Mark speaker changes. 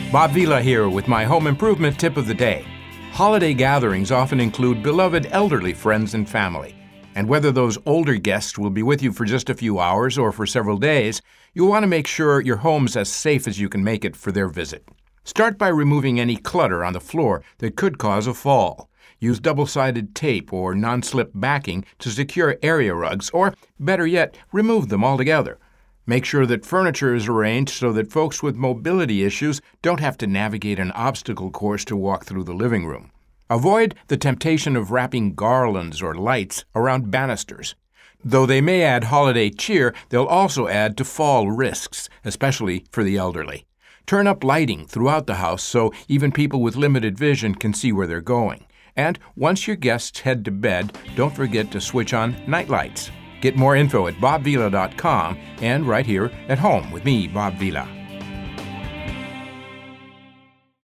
Speaker 1: Bob Vila here with my home improvement tip of the day. Holiday gatherings often include beloved elderly friends and family. And whether those older guests will be with you for just a few hours or for several days, you'll want to make sure your home's as safe as you can make it for their visit. Start by removing any clutter on the floor that could cause a fall. Use double-sided tape or non-slip backing to secure area rugs, or, better yet, remove them altogether. Make sure that furniture is arranged so that folks with mobility issues don't have to navigate an obstacle course to walk through the living room. Avoid the temptation of wrapping garlands or lights around banisters. Though they may add holiday cheer, they'll also add to fall risks, especially for the elderly. Turn up lighting throughout the house so even people with limited vision can see where they're going. And once your guests head to bed, don't forget to switch on night lights. Get more info at bobvila.com and right here at home with me, Bob Vila.